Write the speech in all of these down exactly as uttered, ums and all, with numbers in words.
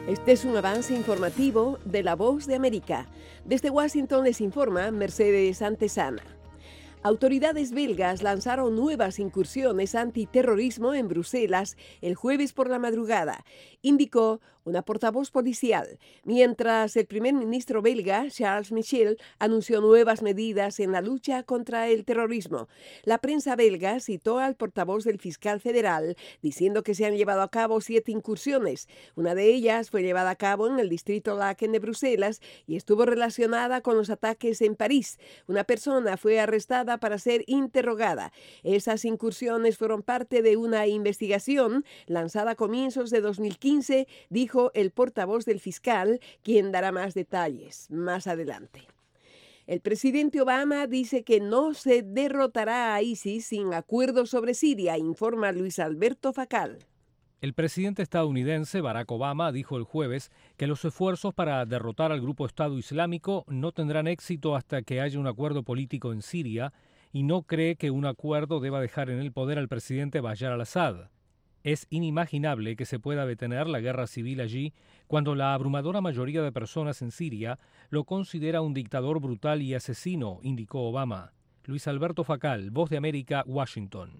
Este es un avance informativo de La Voz de América. Desde Washington les informa Mercedes Antesana. Autoridades belgas lanzaron nuevas incursiones antiterrorismo en Bruselas el jueves por la madrugada, indicó una portavoz policial, mientras el primer ministro belga, Charles Michel, anunció nuevas medidas en la lucha contra el terrorismo. La prensa belga citó al portavoz del fiscal federal diciendo que se han llevado a cabo siete incursiones. Una de ellas fue llevada a cabo en el distrito Laken de Bruselas y estuvo relacionada con los ataques en París. Una persona fue arrestada para ser interrogada. Esas incursiones fueron parte de una investigación lanzada a comienzos de dos mil quince, dijo el portavoz del fiscal, quien dará más detalles más adelante. El presidente Obama dice que no se derrotará a ISIS sin acuerdo sobre Siria, informa Luis Alberto Facal. El presidente estadounidense Barack Obama dijo el jueves que los esfuerzos para derrotar al grupo Estado Islámico no tendrán éxito hasta que haya un acuerdo político en Siria y no cree que un acuerdo deba dejar en el poder al presidente Bashar al-Assad. Es inimaginable que se pueda detener la guerra civil allí cuando la abrumadora mayoría de personas en Siria lo considera un dictador brutal y asesino, indicó Obama. Luis Alberto Facal, Voz de América, Washington.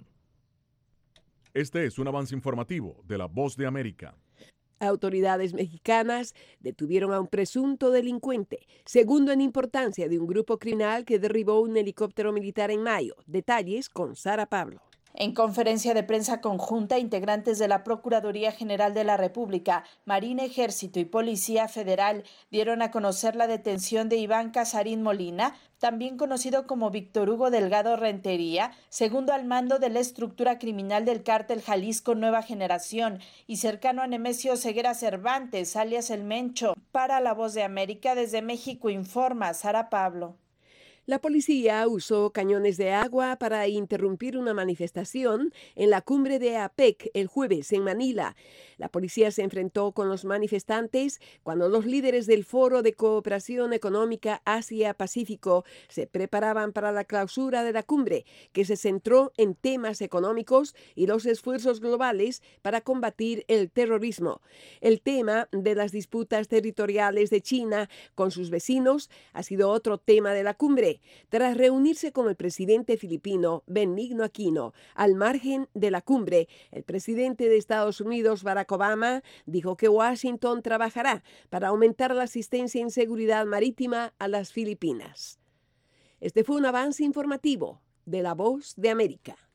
Este es un avance informativo de La Voz de América. Autoridades mexicanas detuvieron a un presunto delincuente, segundo en importancia de un grupo criminal que derribó un helicóptero militar en mayo. Detalles con Sara Pablo. En conferencia de prensa conjunta, integrantes de la Procuraduría General de la República, Marina, Ejército y Policía Federal dieron a conocer la detención de Iván Casarín Molina, también conocido como Víctor Hugo Delgado Rentería, segundo al mando de la estructura criminal del cártel Jalisco Nueva Generación y cercano a Nemesio Ceguera Cervantes, alias El Mencho. Para La Voz de América, desde México informa Sara Pablo. La policía usó cañones de agua para interrumpir una manifestación en la cumbre de APEC el jueves en Manila. La policía se enfrentó con los manifestantes cuando los líderes del Foro de Cooperación Económica Asia-Pacífico se preparaban para la clausura de la cumbre, que se centró en temas económicos y los esfuerzos globales para combatir el terrorismo. El tema de las disputas territoriales de China con sus vecinos ha sido otro tema de la cumbre, tras reunirse con el presidente filipino Benigno Aquino. Al margen de la cumbre, el presidente de Estados Unidos, Barack Obama, dijo que Washington trabajará para aumentar la asistencia en seguridad marítima a las Filipinas. Este fue un avance informativo de La Voz de América.